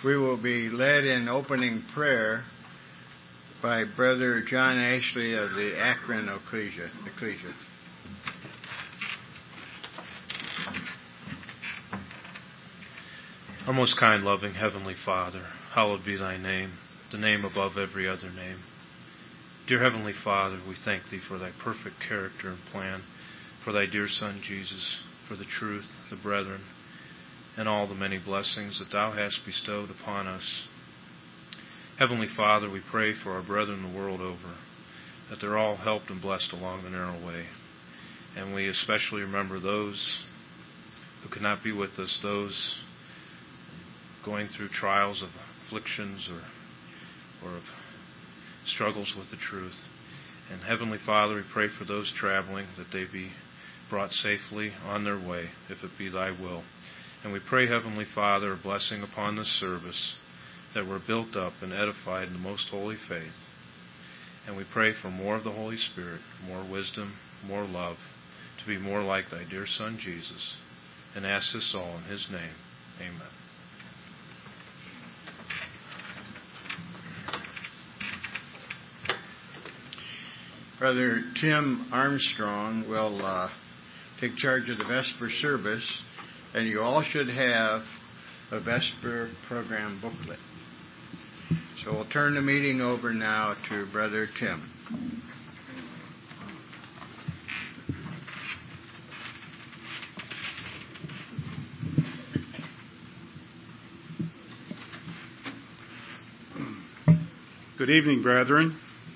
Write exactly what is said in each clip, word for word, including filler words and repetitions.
We will be led in opening prayer by Brother John Ashley of the Akron Ecclesia. Ecclesia. Our most kind, loving Heavenly Father, hallowed be thy name, the name above every other name. Dear Heavenly Father, we thank thee for thy perfect character and plan, for thy dear Son Jesus, for the truth, the brethren, and all the many blessings that thou hast bestowed upon us. Heavenly Father, we pray for our brethren the world over, that they're all helped and blessed along the narrow way. And we especially remember those who could not be with us, those going through trials of afflictions or, or of struggles with the truth. And Heavenly Father, we pray for those traveling, that they be brought safely on their way, if it be thy will. And we pray, Heavenly Father, a blessing upon this service, that we're built up and edified in the most holy faith. And we pray for more of the Holy Spirit, more wisdom, more love, to be more like thy dear Son Jesus. And ask this all in his name. Amen. Brother Tim Armstrong will uh, take charge of the Vesper service, and you all should have a Vesper program booklet. So we'll turn the meeting over now to Brother Tim. Good evening, brethren.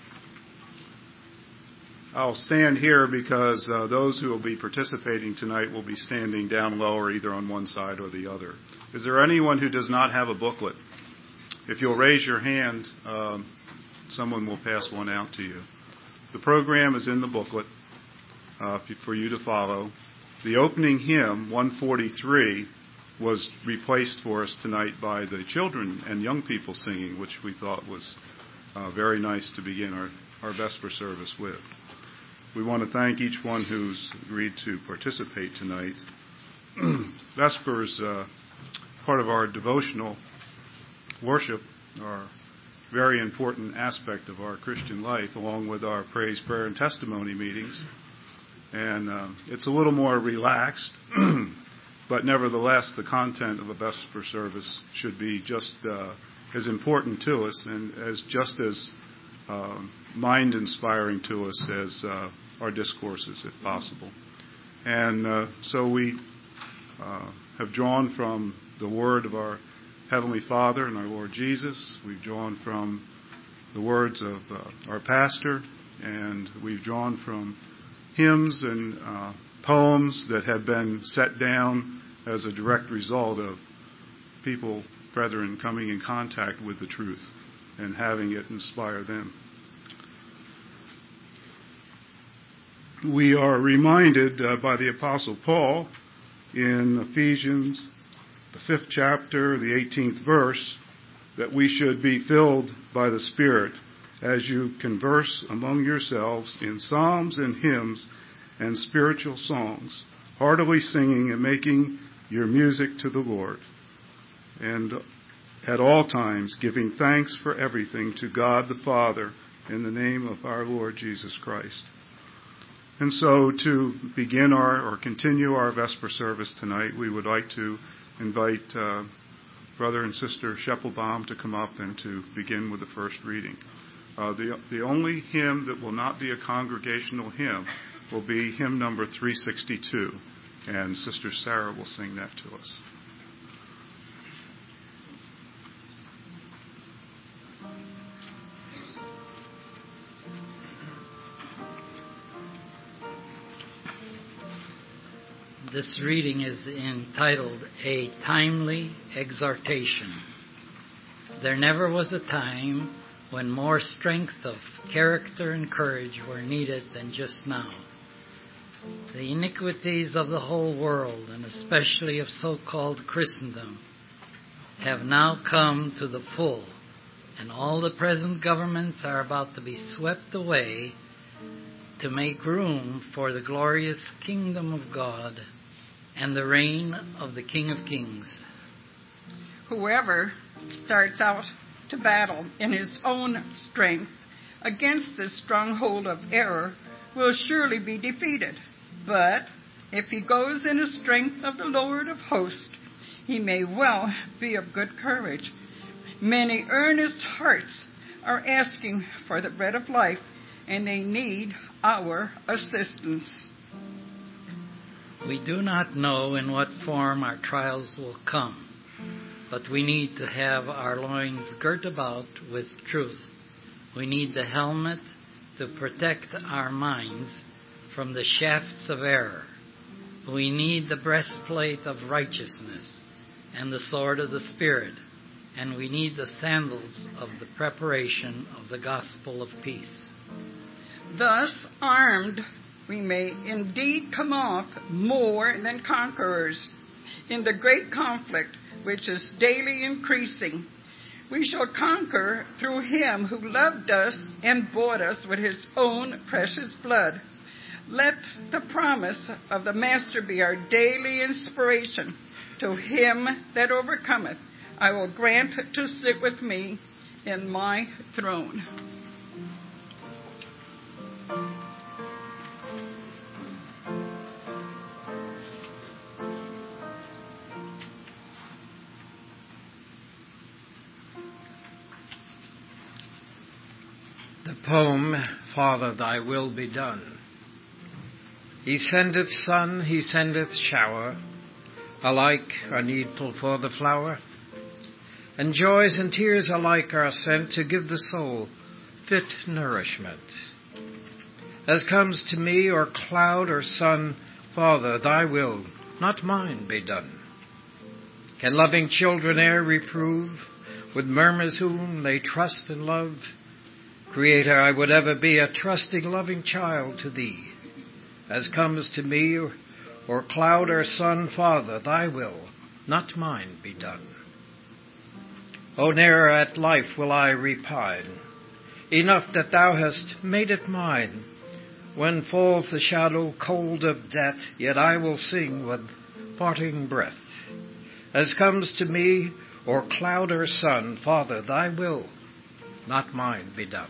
I'll stand here because uh, those who will be participating tonight will be standing down lower, either on one side or the other. Is there anyone who does not have a booklet? If you'll raise your hand, um, someone will pass one out to you. The program is in the booklet uh, for you to follow. The opening hymn, one forty-three, was replaced for us tonight by the children and young people singing, which we thought was uh, very nice to begin our, our Vesper service with. We want to thank each one who's agreed to participate tonight. Vesper is uh, part of our devotional worship, our very important aspect of our Christian life, along with our praise, prayer, and testimony meetings. And uh, it's a little more relaxed, but nevertheless, the content of a Vesper service should be just uh, as important to us and as just as uh, mind-inspiring to us as uh, our discourses, if possible. And uh, so we uh, have drawn from the word of our Heavenly Father and our Lord Jesus. We've drawn from the words of uh, our pastor, and we've drawn from hymns and uh, poems that have been set down as a direct result of people, brethren, coming in contact with the truth and having it inspire them. We are reminded uh, by the Apostle Paul in Ephesians, the fifth chapter, the eighteenth verse, that we should be filled by the Spirit as you converse among yourselves in psalms and hymns and spiritual songs, heartily singing and making your music to the Lord, and at all times giving thanks for everything to God the Father in the name of our Lord Jesus Christ. And so to begin our or continue our Vesper service tonight, we would like to invite uh, Brother and Sister Scheppelbaum to come up and to begin with the first reading. Uh, the, the only hymn that will not be a congregational hymn will be hymn number three sixty-two, and Sister Sarah will sing that to us. This reading is entitled A Timely Exhortation. There never was a time when more strength of character and courage were needed than just now. The iniquities of the whole world, and especially of so-called Christendom, have now come to the full, and all the present governments are about to be swept away to make room for the glorious kingdom of God and the reign of the King of Kings. Whoever starts out to battle in his own strength against this stronghold of error will surely be defeated. But if he goes in the strength of the Lord of hosts, he may well be of good courage. Many earnest hearts are asking for the bread of life, and they need our assistance. We do not know in what form our trials will come, but we need to have our loins girt about with truth. We need the helmet to protect our minds from the shafts of error. We need the breastplate of righteousness and the sword of the Spirit, and we need the sandals of the preparation of the gospel of peace. Thus armed, we may indeed come off more than conquerors in the great conflict which is daily increasing. We shall conquer through him who loved us and bought us with his own precious blood. Let the promise of the Master be our daily inspiration. To him that overcometh, I will grant to sit with me in my throne. The poem, Father, Thy Will Be Done. He sendeth sun, he sendeth shower, alike are needful for the flower, and joys and tears alike are sent to give the soul fit nourishment. As comes to me, or cloud or sun, Father, Thy will, not mine, be done. Can loving children e'er reprove, with murmurs whom they trust and love? Creator, I would ever be a trusting, loving child to Thee. As comes to me, or, or cloud or sun, Father, Thy will, not mine, be done. O ne'er at life will I repine, enough that Thou hast made it mine. When falls the shadow cold of death, yet I will sing with parting breath. As comes to me, or cloud or sun, Father, Thy will, not mine, be done.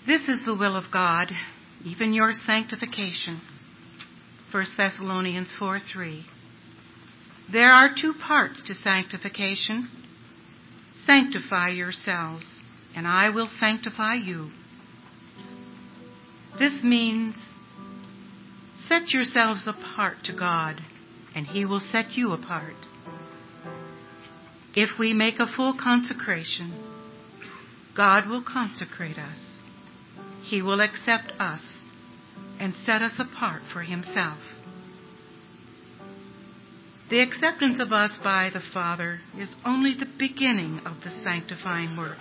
This is the will of God, even your sanctification. First Thessalonians four three. There are two parts to sanctification. Sanctify yourselves, and I will sanctify you. This means set yourselves apart to God, and He will set you apart. If we make a full consecration, God will consecrate us. He will accept us and set us apart for Himself. The acceptance of us by the Father is only the beginning of the sanctifying work.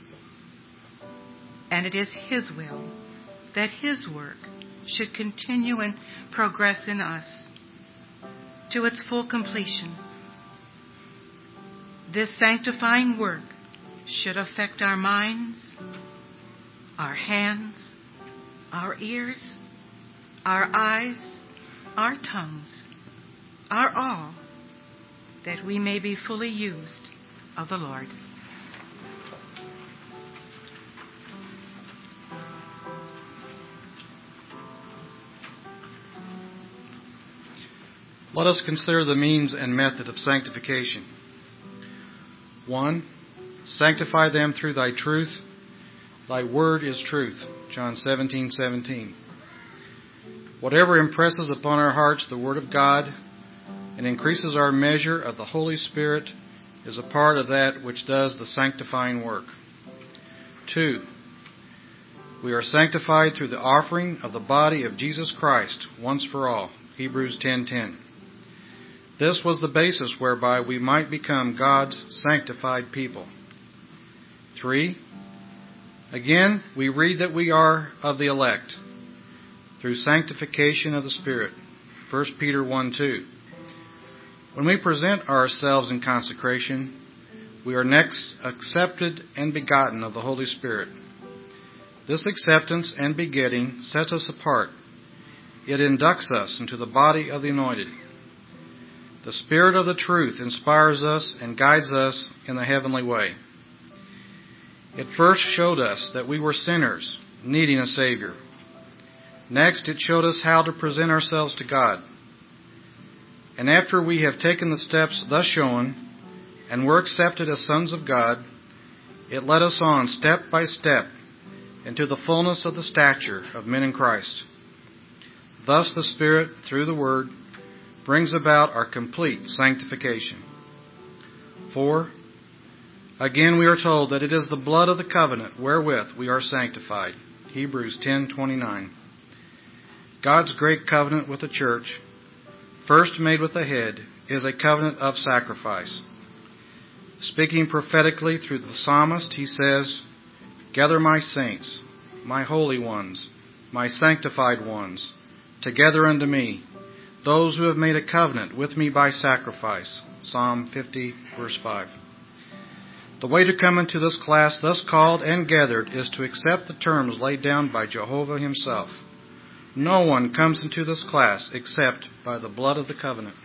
And it is His will that His work should continue and progress in us to its full completion. This sanctifying work should affect our minds, our hands, our ears, our eyes, our tongues, our all, that we may be fully used of the Lord. Let us consider the means and method of sanctification. One, sanctify them through thy truth. Thy word is truth. John seventeen seventeen. Whatever impresses upon our hearts the word of God and increases our measure of the Holy Spirit is a part of that which does the sanctifying work. Two, we are sanctified through the offering of the body of Jesus Christ once for all. Hebrews ten ten. This was the basis whereby we might become God's sanctified people. Three, again, we read that we are of the elect through sanctification of the Spirit. First Peter one two. When we present ourselves in consecration, we are next accepted and begotten of the Holy Spirit. This acceptance and begetting sets us apart. It inducts us into the body of the anointed. The Spirit of the truth inspires us and guides us in the heavenly way. It first showed us that we were sinners, needing a Savior. Next, it showed us how to present ourselves to God. And after we have taken the steps thus shown and were accepted as sons of God, it led us on step by step into the fullness of the stature of men in Christ. Thus the Spirit, through the Word, brings about our complete sanctification. Four, again we are told that it is the blood of the covenant wherewith we are sanctified. Hebrews ten twenty-nine. God's great covenant with the church, first made with the head, is a covenant of sacrifice. Speaking prophetically through the psalmist, he says, "Gather my saints, my holy ones, my sanctified ones, together unto me, those who have made a covenant with me by sacrifice." Psalm fifty, verse five. The way to come into this class thus called and gathered is to accept the terms laid down by Jehovah Himself. No one comes into this class except by the blood of the covenant.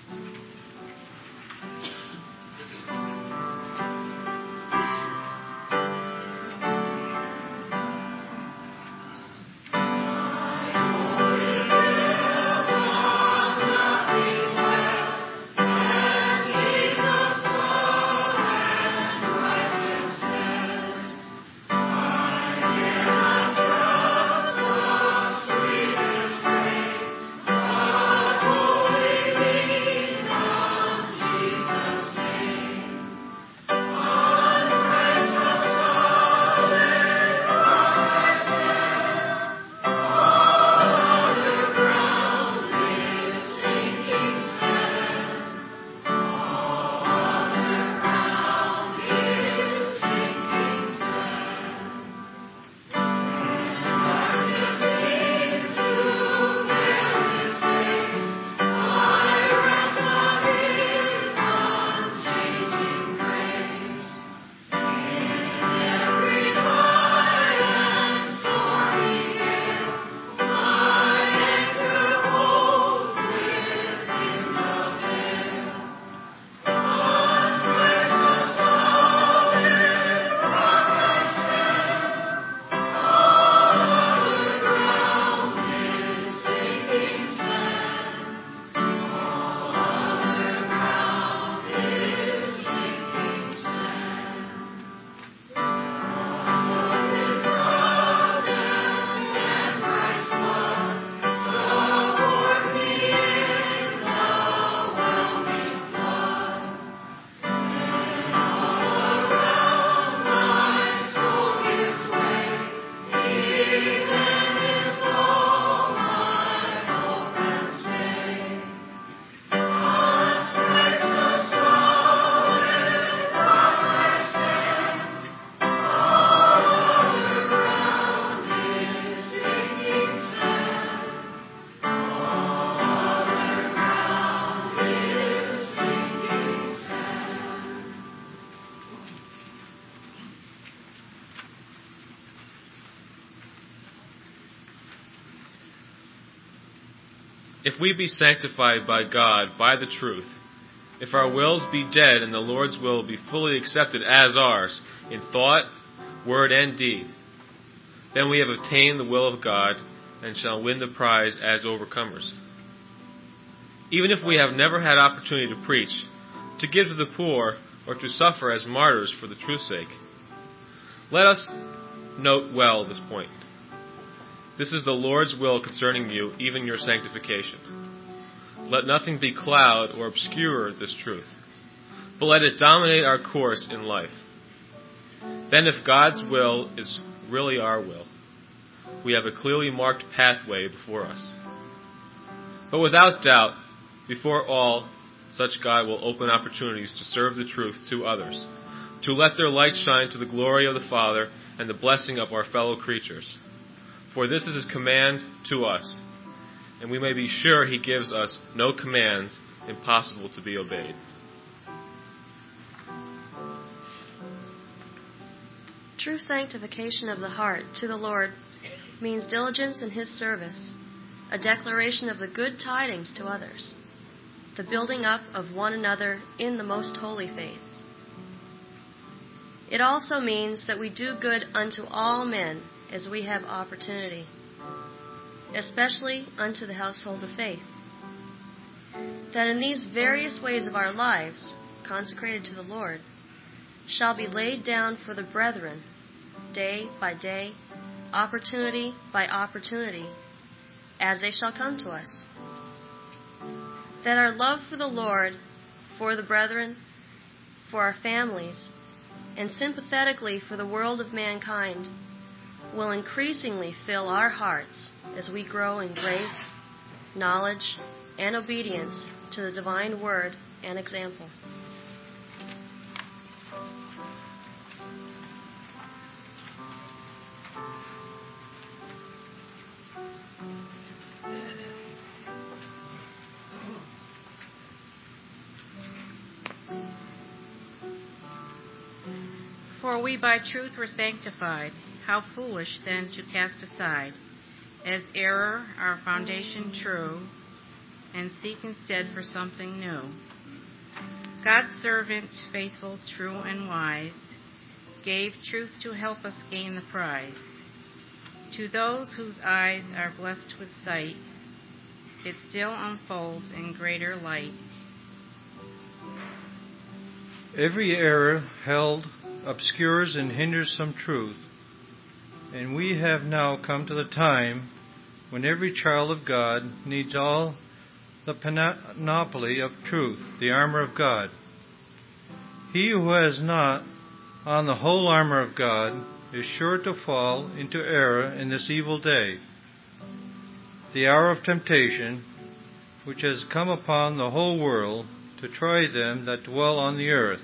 If we be sanctified by God by the truth, if our wills be dead and the Lord's will be fully accepted as ours in thought, word, and deed, then we have obtained the will of God and shall win the prize as overcomers. Even if we have never had opportunity to preach, to give to the poor, or to suffer as martyrs for the truth's sake. Let us note well this point. This is the Lord's will concerning you, even your sanctification. Let nothing be cloud or obscure this truth, but let it dominate our course in life. Then if God's will is really our will, we have a clearly marked pathway before us. But without doubt, before all such God will open opportunities to serve the truth to others, to let their light shine to the glory of the Father and the blessing of our fellow creatures. For this is His command to us, and we may be sure He gives us no commands impossible to be obeyed. True sanctification of the heart to the Lord means diligence in His service, a declaration of the good tidings to others, the building up of one another in the most holy faith. It also means that we do good unto all men as we have opportunity, especially unto the household of faith. That in these various ways of our lives, consecrated to the Lord, shall be laid down for the brethren, day by day, opportunity by opportunity, as they shall come to us. That our love for the Lord, for the brethren, for our families, and sympathetically for the world of mankind, will increasingly fill our hearts as we grow in grace, knowledge, and obedience to the divine word and example. For we by truth were sanctified. How foolish then to cast aside, as error our foundation true, and seek instead for something new. God's servant, faithful, true, and wise, gave truth to help us gain the prize. To those whose eyes are blessed with sight, it still unfolds in greater light. Every error held obscures and hinders some truth, and we have now come to the time when every child of God needs all the panoply of truth, the armor of God. He who has not on the whole armor of God is sure to fall into error in this evil day, the hour of temptation, which has come upon the whole world to try them that dwell on the earth.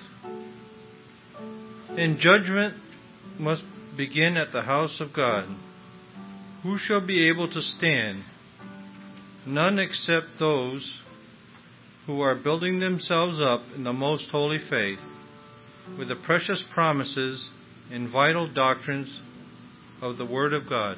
And judgment must begin at the house of God. Who shall be able to stand? None except those who are building themselves up in the most holy faith, with the precious promises and vital doctrines of the Word of God.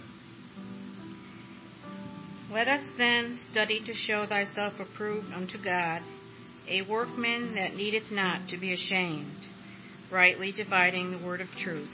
Let us then study to show thyself approved unto God, a workman that needeth not to be ashamed, rightly dividing the word of truth.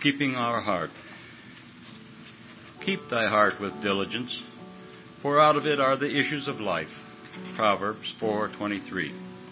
keeping our heart. Keep thy heart with diligence, for out of it are the issues of life. Proverbs four twenty-three.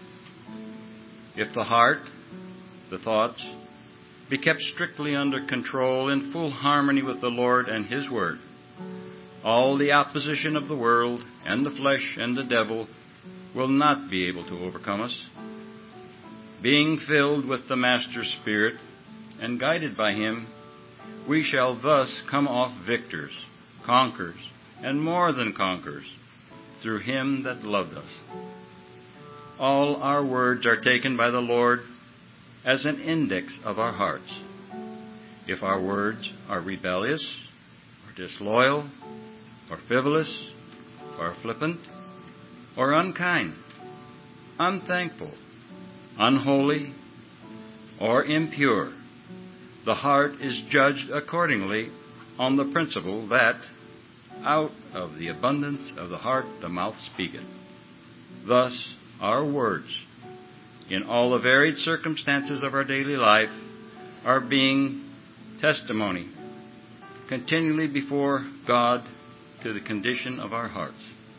If the heart, the thoughts, be kept strictly under control in full harmony with the Lord and His Word, all the opposition of the world and the flesh and the devil will not be able to overcome us. Being filled with the Master Spirit and guided by Him, we shall thus come off victors, conquerors, and more than conquerors, through Him that loved us. All our words are taken by the Lord as an index of our hearts. If our words are rebellious, or disloyal, or frivolous, or flippant, or unkind, unthankful, unholy, or impure, the heart is judged accordingly on the principle that out of the abundance of the heart the mouth speaketh. Thus, our words, in all the varied circumstances of our daily life, are being testimony continually before God to the condition of our hearts.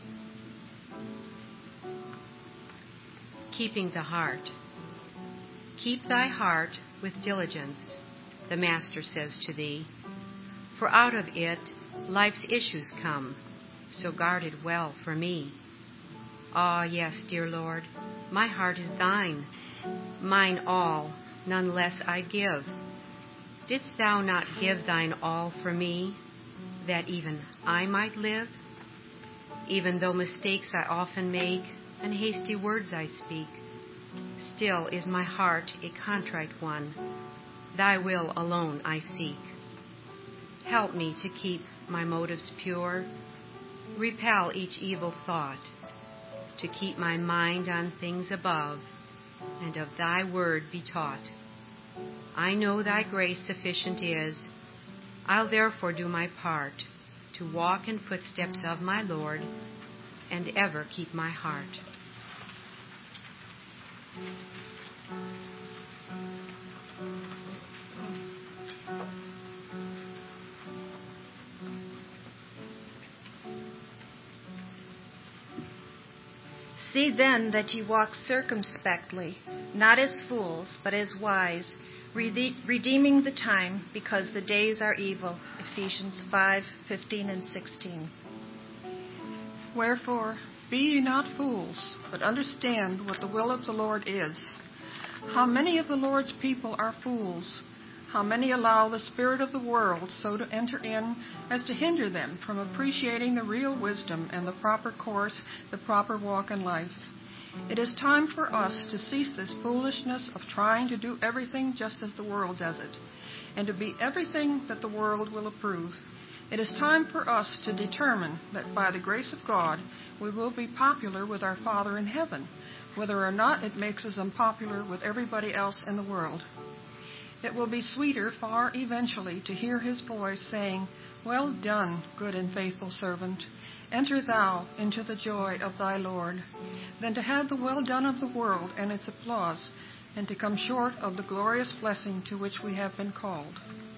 Keeping the heart. Keep thy heart with diligence, the Master says to thee, for out of it life's issues come, so guard it well for me. Ah, yes, dear Lord, my heart is thine, mine all, none less I give. Didst thou not give thine all for me, that even I might live? Even though mistakes I often make, and hasty words I speak, still is my heart a contrite one, thy will alone I seek. Help me to keep my motives pure, repel each evil thought, to keep my mind on things above, and of thy word be taught. I know thy grace sufficient is, I'll therefore do my part, to walk in footsteps of my Lord, and ever keep my heart. See then that ye walk circumspectly, not as fools, but as wise, redeeming the time, because the days are evil. Ephesians five fifteen and sixteen. Wherefore, be ye not fools, but understand what the will of the Lord is. How many of the Lord's people are fools? How many allow the spirit of the world so to enter in as to hinder them from appreciating the real wisdom and the proper course, the proper walk in life? It is time for us to cease this foolishness of trying to do everything just as the world does it, and to be everything that the world will approve. It is time for us to determine that by the grace of God we will be popular with our Father in heaven, whether or not it makes us unpopular with everybody else in the world. It will be sweeter far eventually to hear His voice saying, "Well done, good and faithful servant. Enter thou into the joy of thy Lord," than to have the well done of the world and its applause, and to come short of the glorious blessing to which we have been called.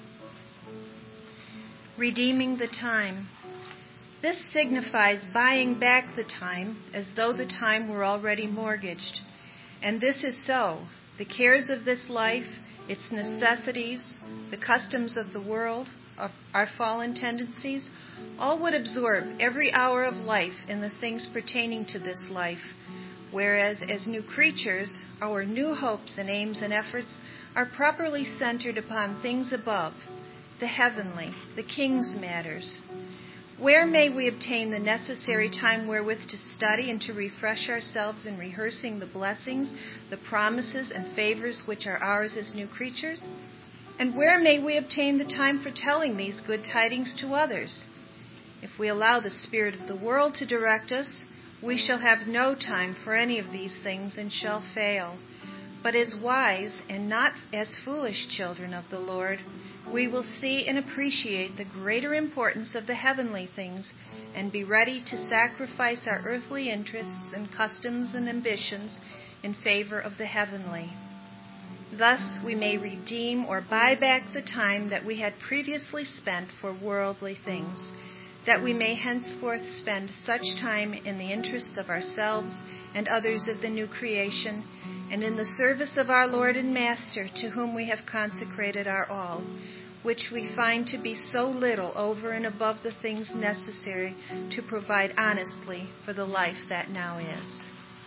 Redeeming the time. This signifies buying back the time as though the time were already mortgaged. And this is so. The cares of this life, its necessities, the customs of the world, of our fallen tendencies, all would absorb every hour of life in the things pertaining to this life, whereas as new creatures, our new hopes and aims and efforts are properly centered upon things above, the heavenly, the King's matters. Where may we obtain the necessary time wherewith to study and to refresh ourselves in rehearsing the blessings, the promises, and favors which are ours as new creatures? And where may we obtain the time for telling these good tidings to others? If we allow the spirit of the world to direct us, we shall have no time for any of these things and shall fail. But as wise and not as foolish children of the Lord, we will see and appreciate the greater importance of the heavenly things and be ready to sacrifice our earthly interests and customs and ambitions in favor of the heavenly. Thus we may redeem or buy back the time that we had previously spent for worldly things, that we may henceforth spend such time in the interests of ourselves and others of the new creation, and in the service of our Lord and Master, to whom we have consecrated our all, which we find to be so little over and above the things necessary to provide honestly for the life that now is.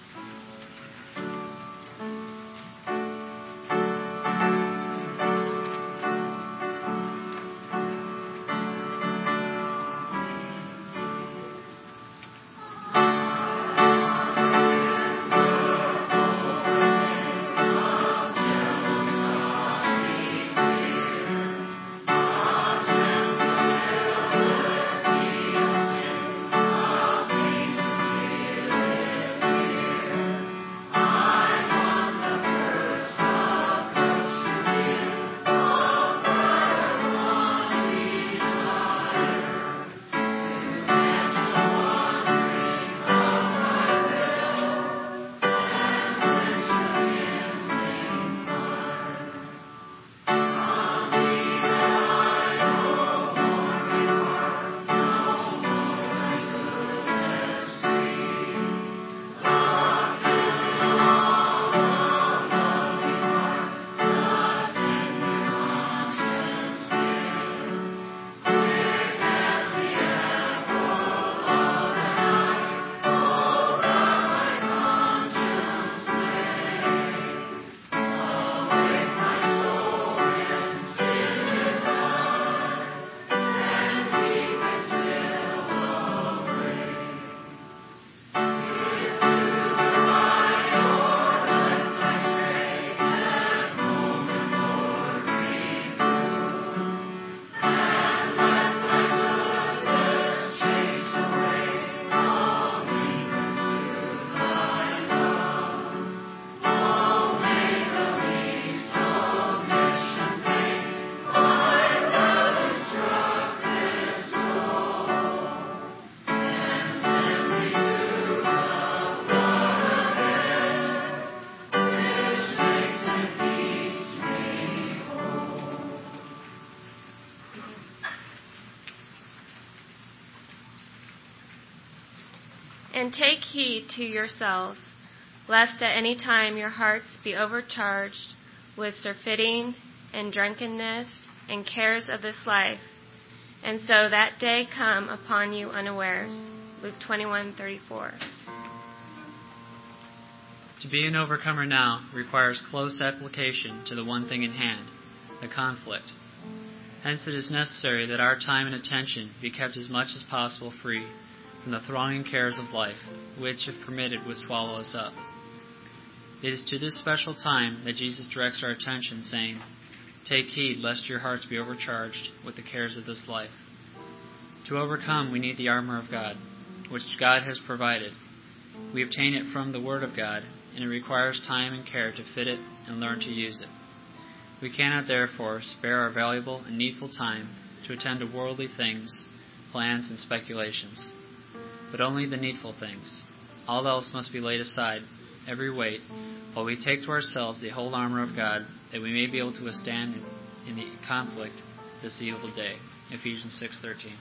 And take heed to yourselves, lest at any time your hearts be overcharged with surfeiting and drunkenness and cares of this life, and so that day come upon you unawares. Luke twenty-one thirty-four. To be an overcomer now requires close application to the one thing in hand, the conflict. Hence it is necessary that our time and attention be kept as much as possible free from the thronging cares of life, which, if permitted, would swallow us up. It is to this special time that Jesus directs our attention, saying, "Take heed lest your hearts be overcharged with the cares of this life." To overcome, we need the armor of God, which God has provided. We obtain it from the Word of God, and it requires time and care to fit it and learn to use it. We cannot, therefore, spare our valuable and needful time to attend to worldly things, plans, and speculations, but only the needful things. All else must be laid aside, every weight, while we take to ourselves the whole armor of God, that we may be able to withstand in, in the conflict this evil day. Ephesians six thirteen.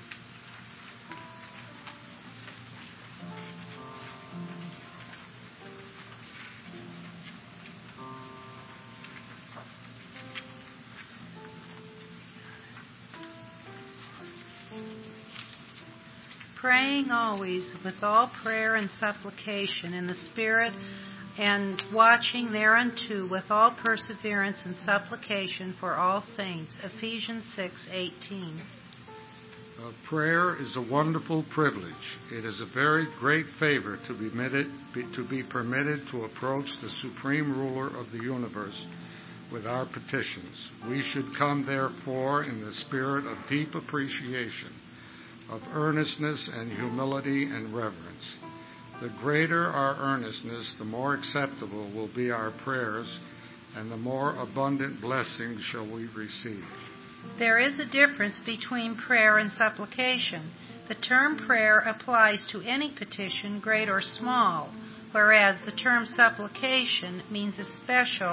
Praying always with all prayer and supplication in the Spirit, and watching thereunto with all perseverance and supplication for all saints. Ephesians six eighteen. Uh, prayer is a wonderful privilege. It is a very great favor to be, permitted, be, to be permitted to approach the supreme ruler of the universe with our petitions. We should come, therefore, in the spirit of deep appreciation, of earnestness and humility and reverence. The greater our earnestness, the more acceptable will be our prayers, and the more abundant blessings shall we receive. There is a difference between prayer and supplication. The term prayer applies to any petition, great or small, whereas the term supplication means a special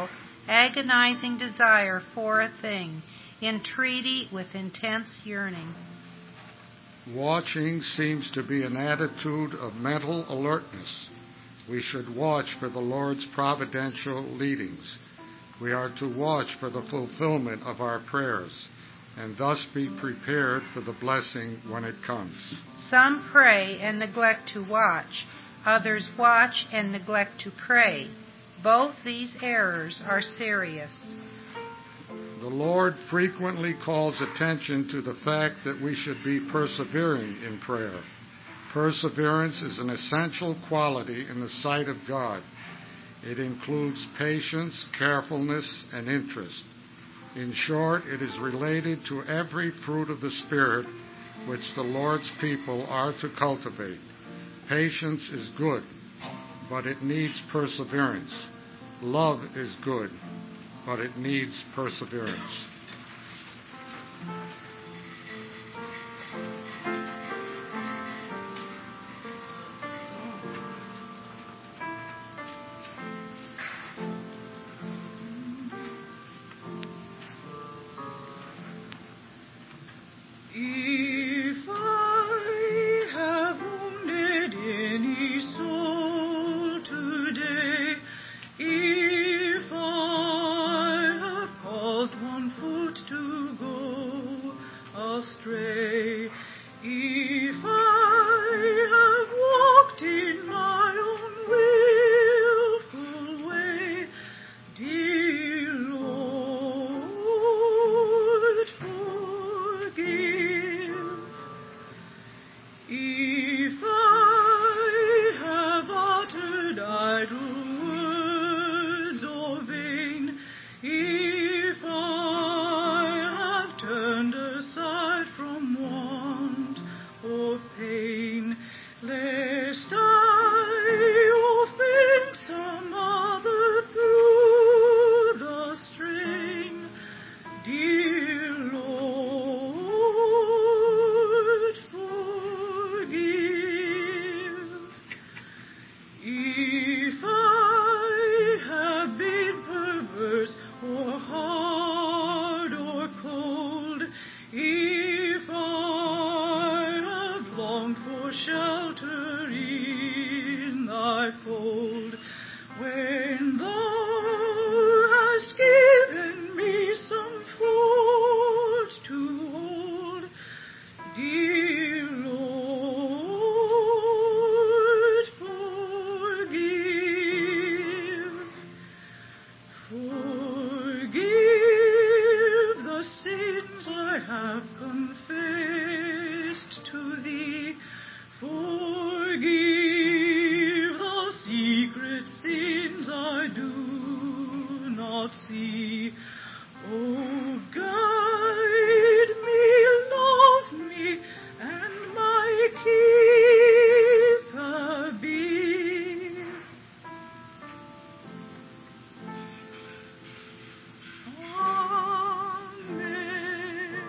agonizing desire for a thing, entreaty with intense yearning. Watching seems to be an attitude of mental alertness. We should watch for the Lord's providential leadings. We are to watch for the fulfillment of our prayers, and thus be prepared for the blessing when it comes. Some pray and neglect to watch. Others watch and neglect to pray. Both these errors are serious. The Lord frequently calls attention to the fact that we should be persevering in prayer. Perseverance is an essential quality in the sight of God. It includes patience, carefulness, and interest. In short, it is related to every fruit of the Spirit which the Lord's people are to cultivate. Patience is good, but it needs perseverance. Love is good, but it needs perseverance. If I have wounded any soul today, if I have caused one foot to go astray, if I have walked in my own willful way, dear Lord, forgive. If I have uttered idle words or vain, if I have turned aside from want or pain, lest I offend some other through the strain, dear Lord, forgive. If I have been perverse or hard or cold, if I have longed for shelter in thy fold, when thou hast given me some fort to hold, dear Lord, forgive. Forgive the sins I have confessed to thee. Forgive the secret sins I do not see. Oh, guide me, love me, and my keeper be. Amen.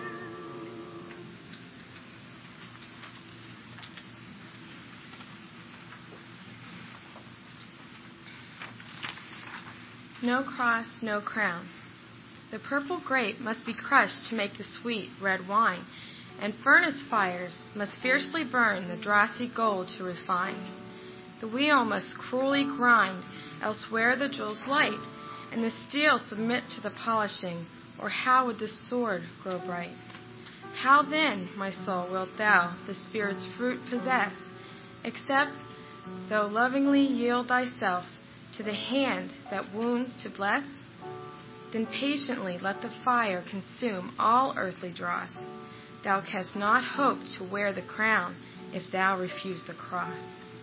No cross, no crown. The purple grape must be crushed to make the sweet red wine, and furnace fires must fiercely burn the drossy gold to refine. The wheel must cruelly grind, else where the jewels light, and the steel submit to the polishing, or how would the sword grow bright? How then, my soul, wilt thou the Spirit's fruit possess, except thou lovingly yield thyself to the hand that wounds to bless? Then patiently let the fire consume all earthly dross. Thou canst not hope to wear the crown if thou refuse the cross.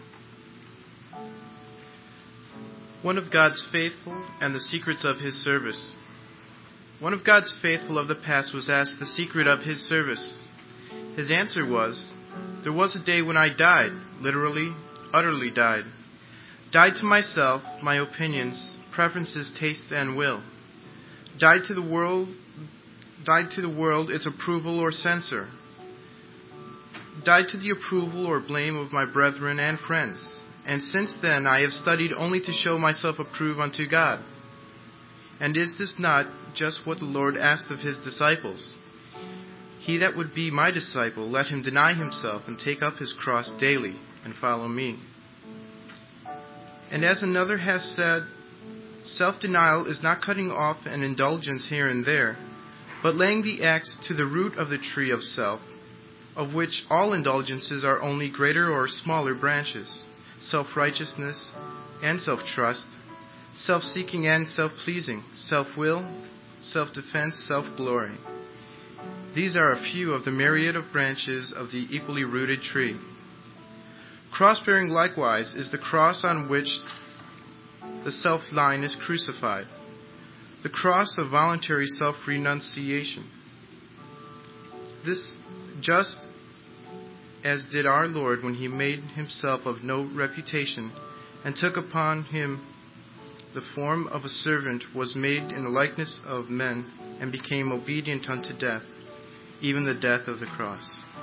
One of God's faithful and the secrets of his service. One of God's faithful of the past was asked the secret of his service. His answer was, there was a day when I died, literally, utterly died. Died to myself, my opinions, preferences, tastes, and will. Died to the world, died to the world, its approval or censor. Died to the approval or blame of my brethren and friends. And since then I have studied only to show myself approved unto God. And is this not just what the Lord asked of his disciples? He that would be my disciple, let him deny himself and take up his cross daily and follow me. And as another has said, self-denial is not cutting off an indulgence here and there, but laying the axe to the root of the tree of self, of which all indulgences are only greater or smaller branches, self-righteousness and self-trust, self-seeking and self-pleasing, self-will, self-defense, self-glory. These are a few of the myriad of branches of the equally rooted tree. Cross-bearing likewise is the cross on which the self-line is crucified, the cross of voluntary self-renunciation. This just as did our Lord when he made himself of no reputation and took upon him the form of a servant, was made in the likeness of men, and became obedient unto death, even the death of the cross.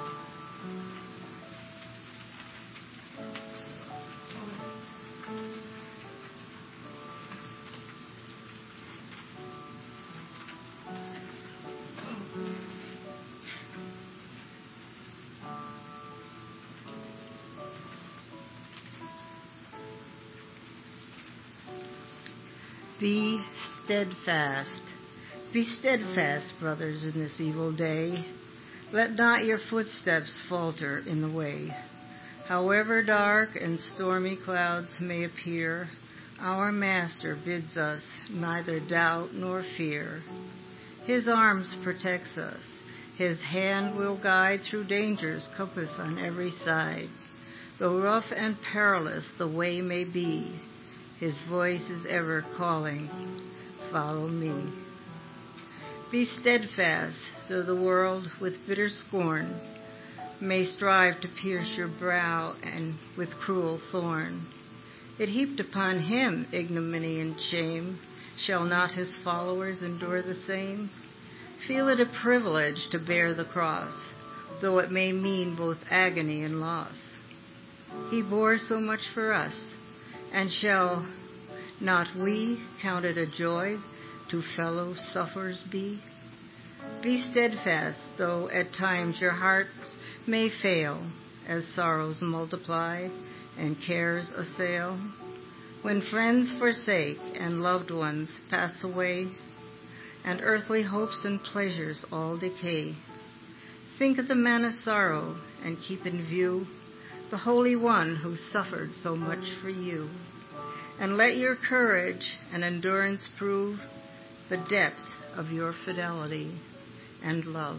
Be steadfast. Be steadfast, brothers, in this evil day. Let not your footsteps falter in the way. However dark and stormy clouds may appear, our Master bids us neither doubt nor fear. His arms protects us. His hand will guide through dangers compass on every side. Though rough and perilous the way may be, his voice is ever calling, follow me. Be steadfast, though the world with bitter scorn may strive to pierce your brow and with cruel thorn. It heaped upon him ignominy and shame. Shall not his followers endure the same? Feel it a privilege to bear the cross, though it may mean both agony and loss. He bore so much for us, and shall not we count it a joy to fellow sufferers be? Be steadfast, though at times your hearts may fail, as sorrows multiply and cares assail. When friends forsake and loved ones pass away, and earthly hopes and pleasures all decay, think of the man of sorrow and keep in view the Holy One who suffered so much for you. And let your courage and endurance prove the depth of your fidelity and love.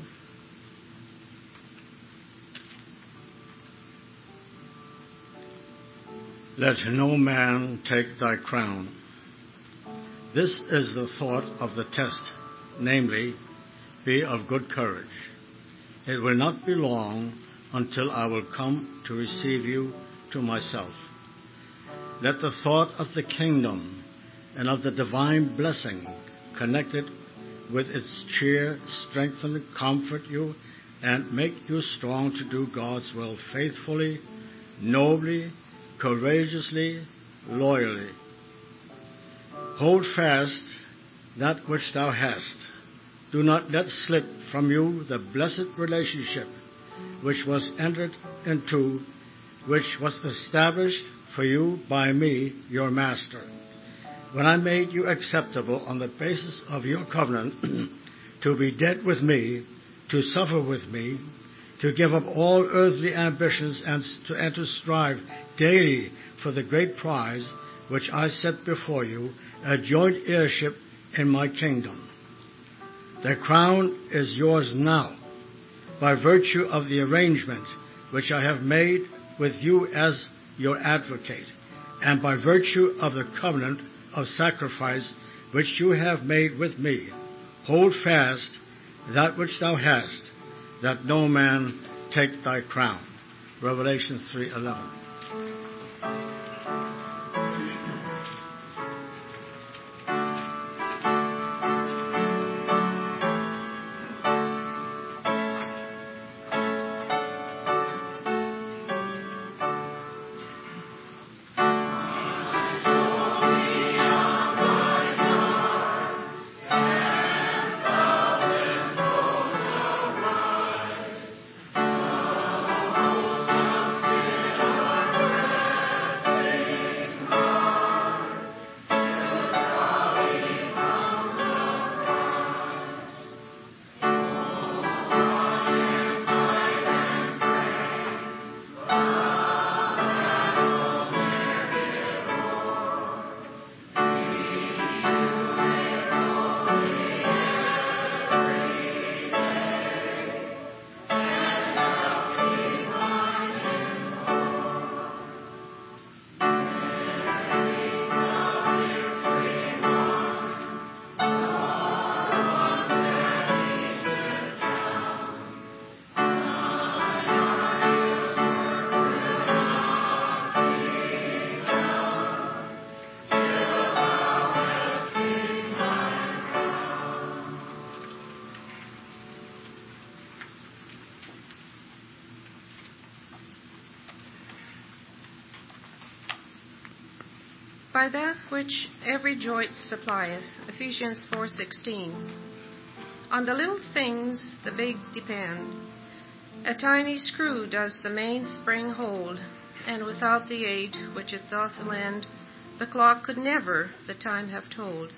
Let no man take thy crown. This is the thought of the test, namely, be of good courage. It will not be long until I will come to receive you to myself. Let the thought of the kingdom and of the divine blessing connected with its cheer strengthen, comfort you, and make you strong to do God's will faithfully, nobly, courageously, loyally. Hold fast that which thou hast. Do not let slip from you the blessed relationship which was entered into, which was established for you by me, your master, when I made you acceptable on the basis of your covenant to be dead with me, to suffer with me, to give up all earthly ambitions and to, and to strive daily for the great prize which I set before you, a joint heirship in my kingdom. The crown is yours now, by virtue of the arrangement which I have made with you as your advocate, and by virtue of the covenant of sacrifice which you have made with me. Hold fast that which thou hast, that no man take thy crown. Revelation three eleven. by that which every joint supplieth. Ephesians four sixteen. On the little things the big depend. A tiny screw does the mainspring hold, and without the aid which it doth lend, the clock could never the time have told.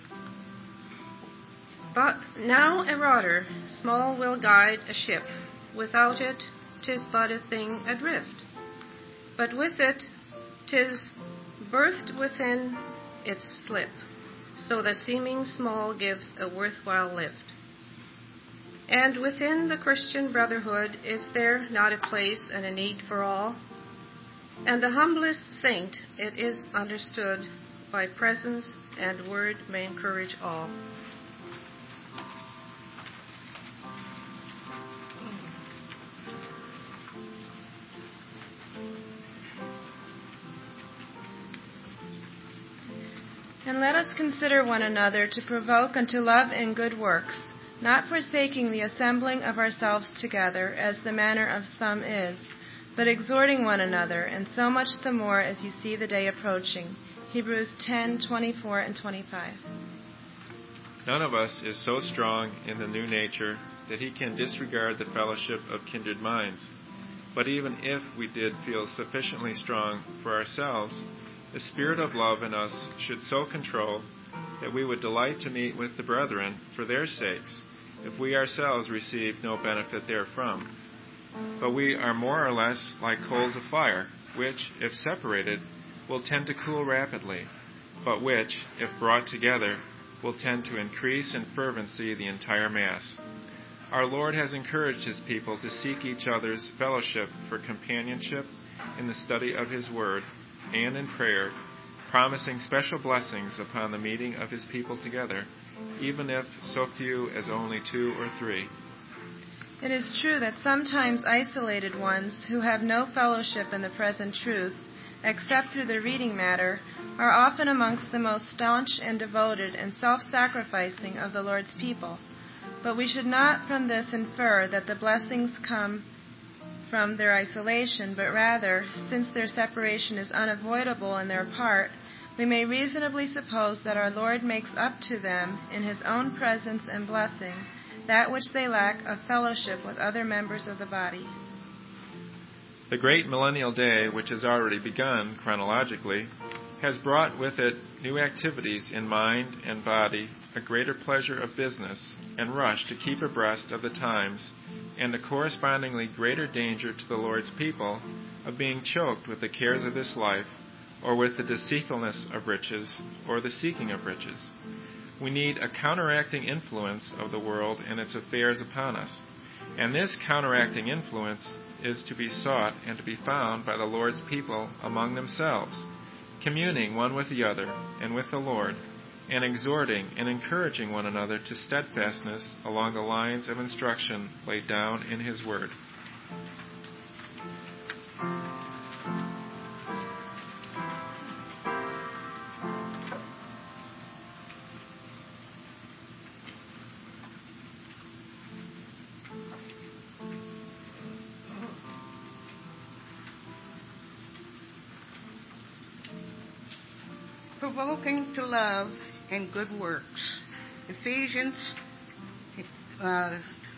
But now a rudder small will guide a ship. Without it, 'tis but a thing adrift. But with it, 'tis berthed within its slip, so that seeming small gives a worthwhile lift. And within the Christian brotherhood is there not a place and a need for all? And the humblest saint, it is understood, by presence and word may encourage all. And let us consider one another to provoke unto love and good works, not forsaking the assembling of ourselves together, as the manner of some is, but exhorting one another, and so much the more as you see the day approaching. Hebrews ten twenty-four and twenty-five. None of us is so strong in the new nature that he can disregard the fellowship of kindred minds. But even if we did feel sufficiently strong for ourselves, the spirit of love in us should so control that we would delight to meet with the brethren for their sakes, if we ourselves receive no benefit therefrom. But we are more or less like coals of fire, which, if separated, will tend to cool rapidly, but which, if brought together, will tend to increase in fervency the entire mass. Our Lord has encouraged his people to seek each other's fellowship for companionship in the study of his word and in prayer, promising special blessings upon the meeting of his people together, even if so few as only two or three. It is true that sometimes isolated ones who have no fellowship in the present truth, except through the reading matter, are often amongst the most staunch and devoted and self-sacrificing of the Lord's people. But we should not from this infer that the blessings come from their isolation, but rather, since their separation is unavoidable on their part, we may reasonably suppose that our Lord makes up to them, in his own presence and blessing, that which they lack of fellowship with other members of the body. The great millennial day, which has already begun chronologically, has brought with it new activities in mind and body, a greater pleasure of business, and rush to keep abreast of the times, and a correspondingly greater danger to the Lord's people of being choked with the cares of this life, or with the deceitfulness of riches, or the seeking of riches. We need a counteracting influence of the world and its affairs upon us, and this counteracting influence is to be sought and to be found by the Lord's people among themselves, communing one with the other and with the Lord, and exhorting and encouraging one another to steadfastness along the lines of instruction laid down in his word. Provoking to love and good works. Ephesians uh,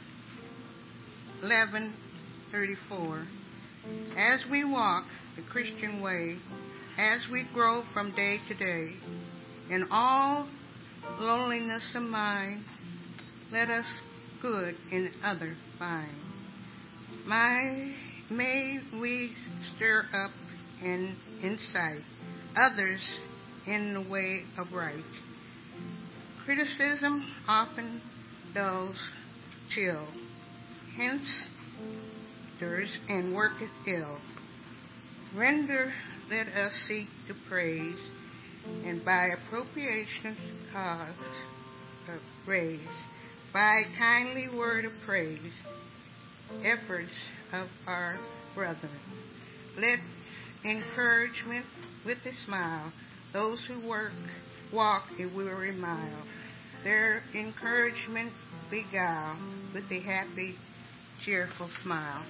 eleven thirty-four. As we walk the Christian way, as we grow from day to day, in all lowliness of mind, let us good in other find. My, may we stir up and incite others in the way of right. Criticism often dulls, chill, hence stirs and worketh ill. Render, let us seek to praise, and by appropriation cause of praise, by kindly word of praise, efforts of our brethren. Let encouragement with a smile those who work, walk a weary mile. Their encouragement beguile with a happy, cheerful smile.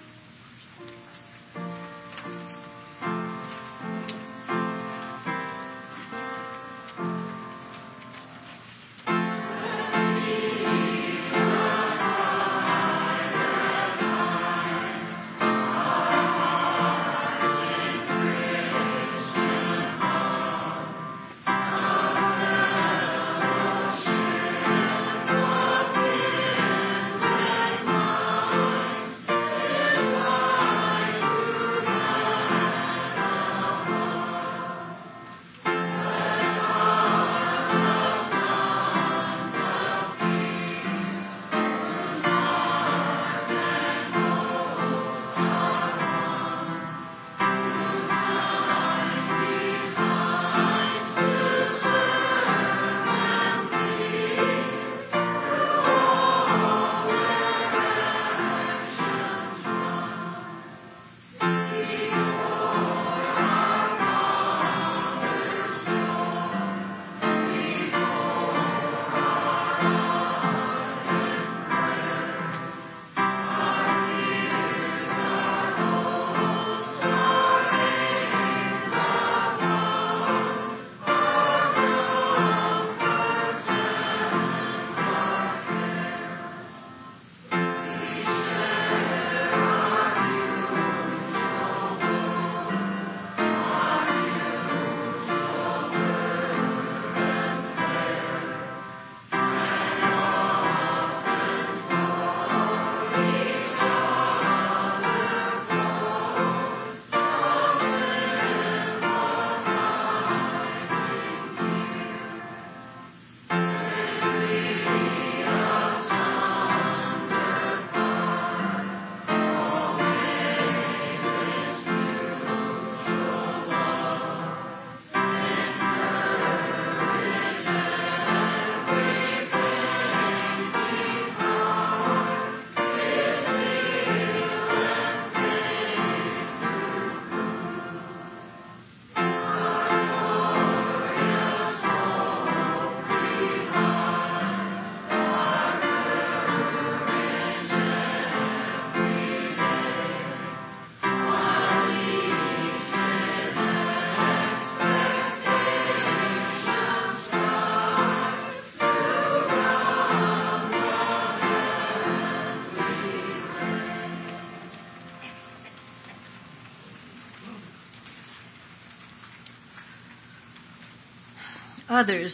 Others.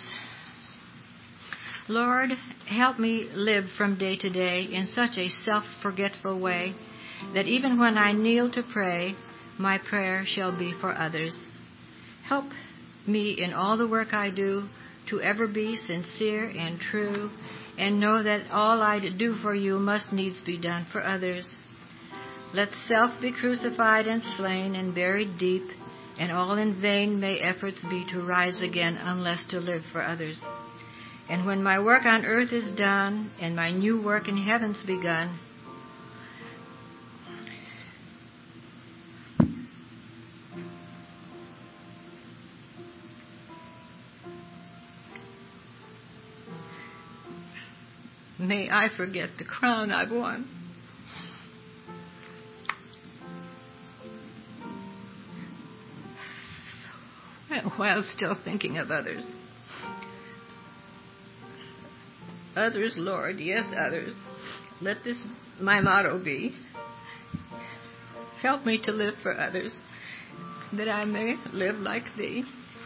Lord, help me live from day to day in such a self-forgetful way that even when I kneel to pray, my prayer shall be for others. Help me in all the work I do to ever be sincere and true, and know that all I do for you must needs be done for others. Let self be crucified and slain and buried deep, and all in vain may efforts be to rise again unless to live for others. And when my work on earth is done, and my new work in heaven's begun, may I forget the crown I've won. While still thinking of others. Others, Lord, yes, others. Let this my motto be. Help me to live for others, that I may live like Thee.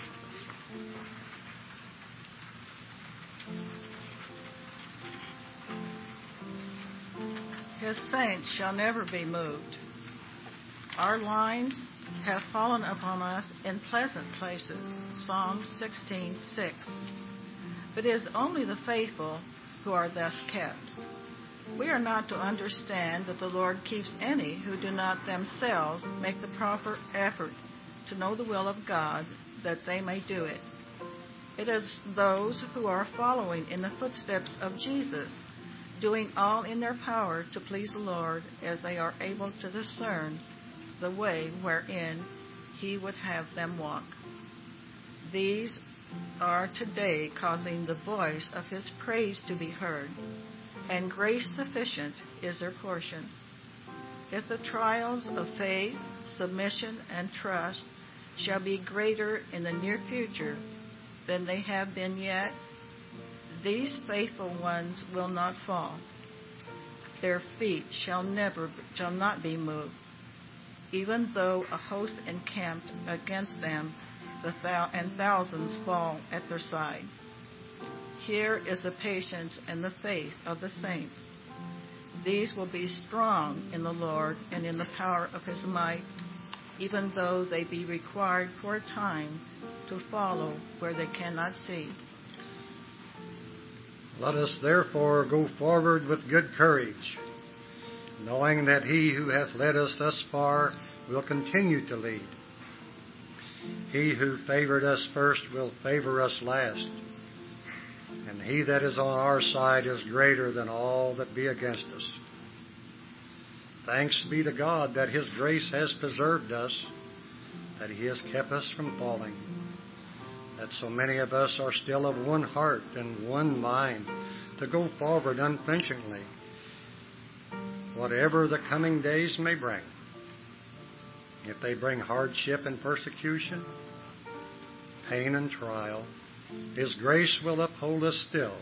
His saints shall never be moved. Our lines have fallen upon us in pleasant places. Psalm sixteen six. But it is only the faithful who are thus kept. We are not to understand that the Lord keeps any who do not themselves make the proper effort to know the will of God, that they may do it. It is those who are following in the footsteps of Jesus, doing all in their power to please the Lord, as they are able to discern the way wherein He would have them walk. These are today causing the voice of His praise to be heard, and grace sufficient is their portion. If the trials of faith, submission, and trust shall be greater in the near future than they have been yet, these faithful ones will not fall. Their feet shall never shall not be moved, even though a host encamped against them, the thou- and thousands fall at their side. Here is the patience and the faith of the saints. These will be strong in the Lord and in the power of His might, even though they be required for a time to follow where they cannot see. Let us therefore go forward with good courage, knowing that He who hath led us thus far will continue to lead. He who favored us first will favor us last, and He that is on our side is greater than all that be against us. Thanks be to God that His grace has preserved us, that He has kept us from falling, that so many of us are still of one heart and one mind to go forward unflinchingly, whatever the coming days may bring. If they bring hardship and persecution, pain and trial, His grace will uphold us still.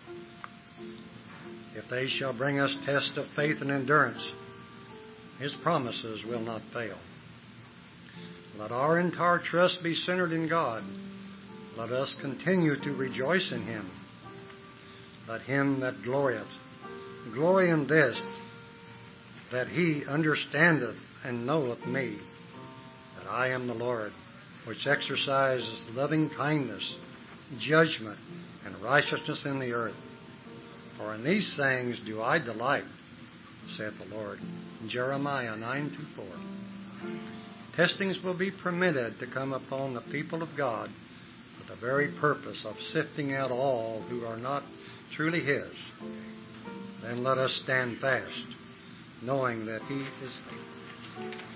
If they shall bring us tests of faith and endurance, His promises will not fail. Let our entire trust be centered in God. Let us continue to rejoice in Him. Let him that glorieth glory in this, that he understandeth and knoweth me, that I am the Lord, which exercises loving kindness, judgment, and righteousness in the earth. For in these things do I delight, saith the Lord. Jeremiah nine two four. Testings will be permitted to come upon the people of God for the very purpose of sifting out all who are not truly His. Then let us stand fast, knowing that He is faithful.